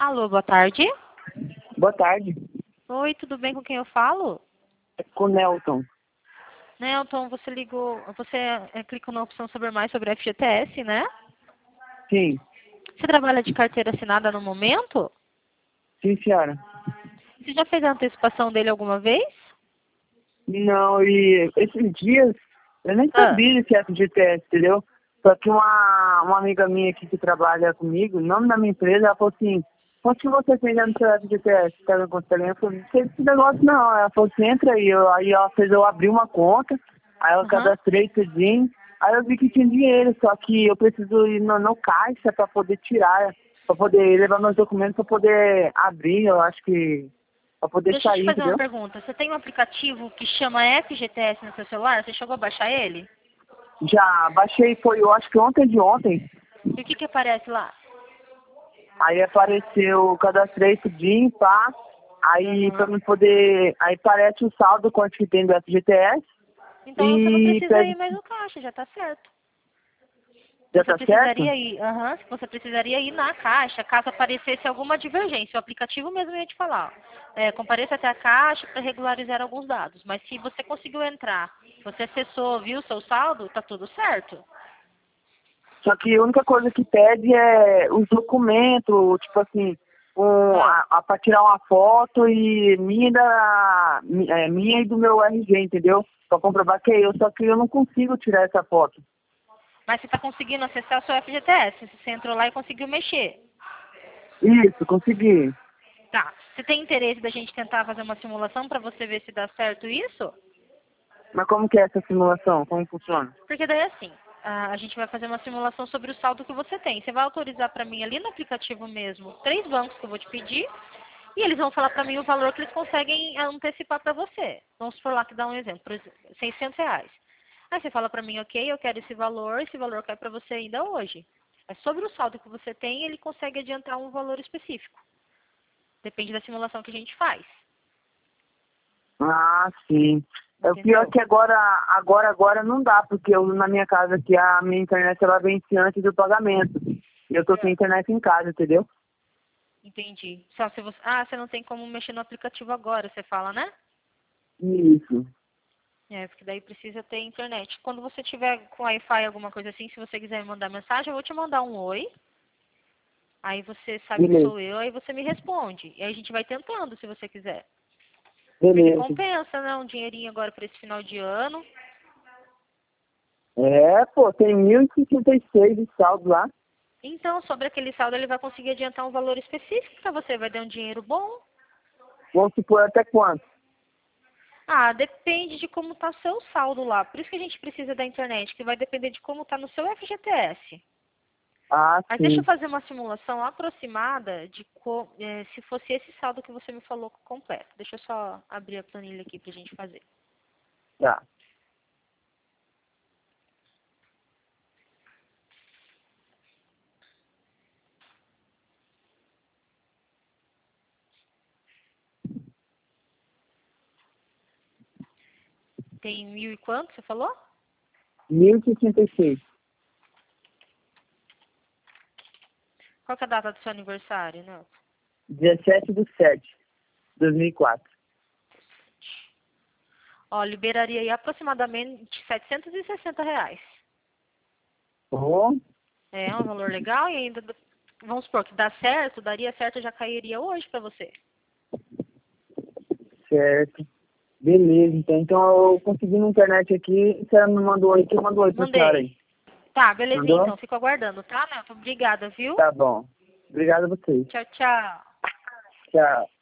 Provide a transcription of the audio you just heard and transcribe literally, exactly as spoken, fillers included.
Alô, boa tarde. Boa tarde. Oi, tudo bem? Com quem eu falo? É com o Nelton. Nelton, você ligou, você é, clicou na opção saber mais sobre F G T S, né? Sim. Você trabalha de carteira assinada no momento? Sim, senhora. Você já fez a antecipação dele alguma vez? Não, e esses dias eu nem Ah, sabia desse F G T S, entendeu? Só que uma, uma amiga minha aqui que trabalha comigo, em nome da minha empresa, ela falou assim, quanto que você tem no seu F G T S? Tá no conta? Eu falei, não sei esse negócio não. Ela falou assim, entra aí. Eu, aí ela fez eu abrir uma conta, aí eu aham. cadastrei tudinho, aí eu vi que tinha dinheiro, só que eu preciso ir no, no caixa para poder tirar, para poder levar meus documentos para poder abrir, eu acho que, para poder Deixa eu te sair, fazer uma entendeu? pergunta. Você tem um aplicativo que chama F G T S no seu celular? Você chegou a baixar ele? Já baixei, foi eu acho que ontem de ontem. E o que que aparece lá? Aí apareceu, cadastrei tudinho, pá. Aí pra Aham. mim poder. Aí parece o saldo quanto que tem do F G T S. Então você não E precisa pede. ir mais no caixa, já tá certo. Já Você tá certo? precisaria ir, aham, você precisaria ir na caixa, caso aparecesse alguma divergência. O aplicativo mesmo ia te falar. É, compareça até a caixa para regularizar alguns dados. Mas se você conseguiu entrar, você acessou, viu o seu saldo, tá tudo certo. Só que a única coisa que pede é os documentos, tipo assim, um, Ah, a, a, pra tirar uma foto e minha, e da, mi- é, minha e do meu R G, entendeu? Pra comprovar que é eu, só que eu não consigo tirar essa foto. mas você está conseguindo acessar o seu F G T S. Você entrou lá e conseguiu mexer. Isso, consegui. Tá. Você tem interesse da gente tentar fazer uma simulação para você ver se dá certo isso? Mas como que é essa simulação? Como funciona? Porque daí assim, a a gente vai fazer uma simulação sobre o saldo que você tem. Você vai autorizar para mim ali no aplicativo mesmo três bancos que eu vou te pedir e eles vão falar para mim o valor que eles conseguem antecipar para você. Vamos por lá que dá um exemplo, por exemplo, seiscentos reais. Aí você fala para mim, ok, eu quero esse valor, esse valor cai para você ainda hoje. Mas sobre o saldo que você tem, ele consegue adiantar um valor específico. Depende da simulação que a gente faz. Ah, sim. É o pior Entendeu? que agora, agora, agora não dá, porque eu na minha casa aqui a minha internet ela vence antes do pagamento. E eu tô sem internet em casa, entendeu? Entendi. Só se você... Ah, você não tem como mexer no aplicativo agora, você fala, né? Isso. É, porque daí precisa ter internet. Quando você tiver com Wi-Fi, alguma coisa assim, se você quiser me mandar mensagem, eu vou te mandar um oi. Aí você sabe que Beleza. sou eu, aí você me responde. E aí a gente vai tentando, se você quiser. Porque Beleza. compensa, né? Um dinheirinho agora para esse final de ano. É, pô, tem mil e sessenta e seis de saldo lá. Então, sobre aquele saldo, ele vai conseguir adiantar um valor específico para você. Vai dar um dinheiro bom. Vamos supor até quanto? Ah, depende de como tá seu saldo lá. Por isso que a gente precisa da internet, que vai depender de como tá no seu F G T S. Ah, Mas deixa eu sim. fazer uma simulação aproximada de co- eh, se fosse esse saldo que você me falou completo. Deixa eu só abrir a planilha aqui pra gente fazer. Tá. Tem mil e quanto, você falou? mil e sessenta e seis. Qual que é a data do seu aniversário, né? dezessete de sete de dois mil e quatro. Ó, liberaria aí aproximadamente setecentos e sessenta reais. Oh, É um valor legal e ainda, vamos supor que dá certo, daria certo, já cairia hoje pra você. certo. Beleza, então, então eu consegui na internet aqui, você me mandou aí, que mandou aí pra senhora aí. Mandei. Tá, belezinha Mandou? então. Fico aguardando, tá, Nelton? Obrigada, viu? Tá bom. Obrigado a vocês. Tchau, tchau. Tchau.